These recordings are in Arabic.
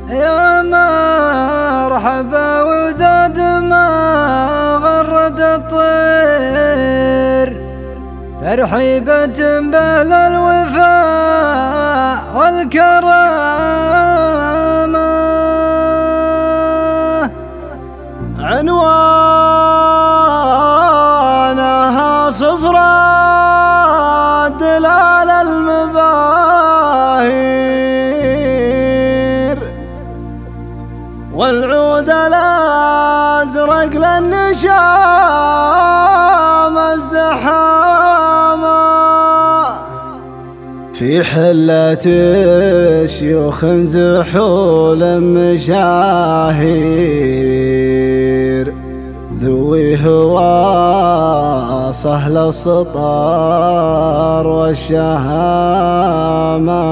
يا مرحبا وداد ما غرد الطير، ترحيبة بأهل الوفاء والكرامة، عنوانها صفرة دلال المباهير، والعود الازرق للنشام ازدحاما، في حلة شيوخ زحول مشاهير، ذوي هوى صهل السطر والشهامة،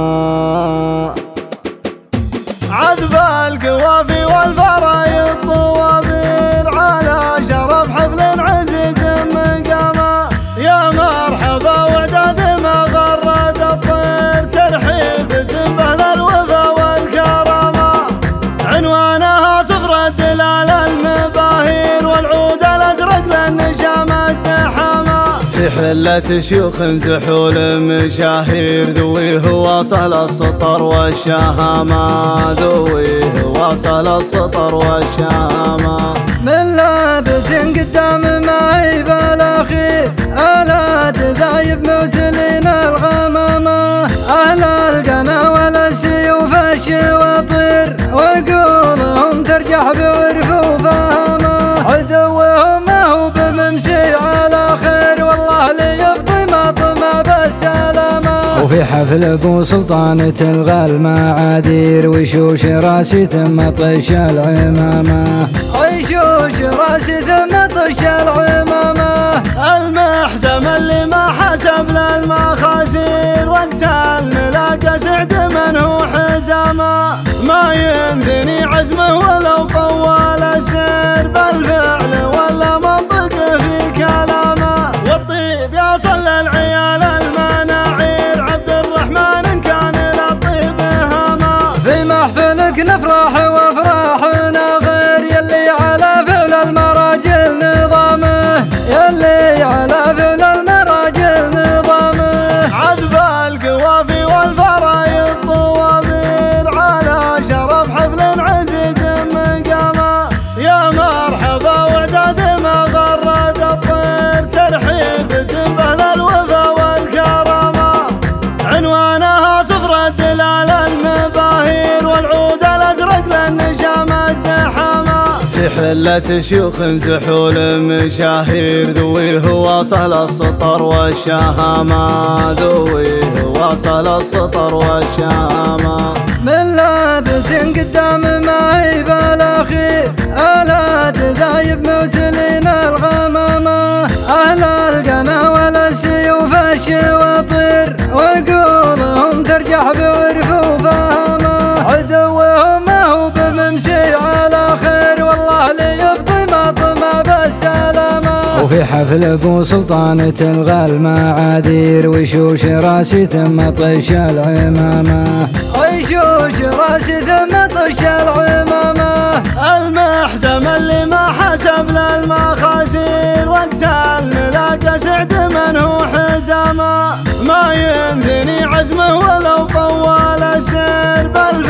عذب القوافي والفرايض طوابير على شرف حفل عزيز مقامه، يا مرحبا وداد ما غرد الطير، ترحيبة بأهل الوفا والكرامة، عنوانها صفرة دلال المباهير، والعود الازرق للنشام ازدحاما، في حلة شيوخ زحول مشاهير، ذوي هو صهل السطر والشهامة، ذوي هو صهل السطر والشهامة، من لابت قدام معيب الاخير، آلات ذايب معتلين الغمامة، أهل القنا والسيوف الشواطير، وقولهم ترجح بعرف وفهمة، عدوهم ما هو بممسي على خير، والله ليبطي ما طمع بالسلامة، وفي حفل ابو سلطان تلغى المعاذير، وشوش راسي ثم طش العمامة، وشوش راسي ثم طش العمامة، المحزم اللي ما حسب للمخاسير، وقت الملاقى سعد من هو حزامه، ما يمدني عزمه ولو طول السير، بالفعل ولا منطق في كلامه، والطيب يصل للعيال المناعير، عبد الرحمن إن كان للطيب هامه، في محفلك نفرح وافراحنا غير، يلي على فعل المراجل نظامه، يلي على فعل المراجل نظامه، عذب القوافي والفرايض طوابير على شرف حفل عزيز مقامه، يا مرحبا وداد ما غرد الطير، ترحيبة بأهل الوفا والكرامة، عنوانها صفرة دلال المباهير، والعود الازرق للنشام ازدحاما، في حلة شيوخ زحول مشاهير، ذوي هو صهل السطر والشهامة، ذوي هو صهل السطر والشهامة، من لابت قدام معيب الاخير، آلات ذايب معتلين الغمامة، أهل القنا والسيوف الشواطير، وقولهم ترجح بعرف وفهمه، عدوهم ما هو بممسي على خير، والله ليبطي ما طمع بالسلامة، وفي حفل ابو سلطان تلغى المعاذير، وشوش راسي ثم طش العمامة، وشوش راسي ثم طش العمامة، المحزم اللي ما حسب للمخاسير، وقت الملاقى سعد من هو حزامه، ما يمدني عزمه ولو طول السير،